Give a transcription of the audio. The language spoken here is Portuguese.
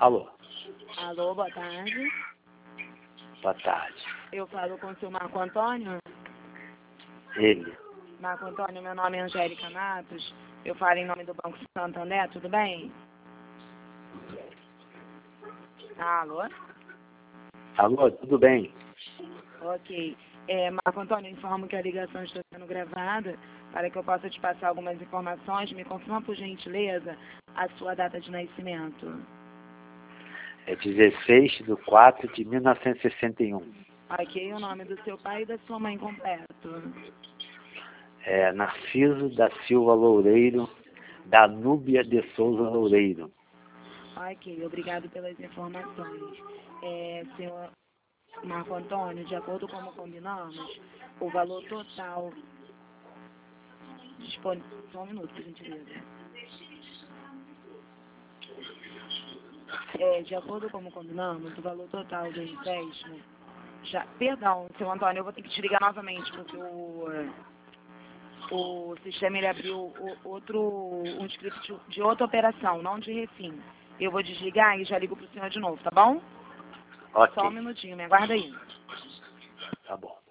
Alô? Alô, boa tarde. Boa tarde. Eu falo com o seu Marco Antônio. Ele. Marco Antônio, meu nome é Angélica Matos. Eu falo em nome do Banco Santander, tudo bem? Alô? Alô, tudo bem? Ok. Marco Antônio, informo que a ligação está sendo gravada para que eu possa te passar algumas informações. Me confirma, por gentileza, a sua data de nascimento. É 16/4/1961. Ok, o nome do seu pai e da sua mãe completo. É Narciso da Silva Loureiro, da Núbia de Souza Loureiro. Ok, obrigado pelas informações. Senhor Marco Antônio, de acordo com como combinamos, o valor total disponível... Só um minuto, por gentileza. De acordo com como combinamos, o valor total do empréstimo... Perdão, senhor Antônio, eu vou ter que te ligar novamente, porque o sistema ele abriu um script de outra operação, não de refim. Eu vou desligar e já ligo para o senhor de novo, tá bom? Ok. Só um minutinho, me aguarda aí. Tá bom.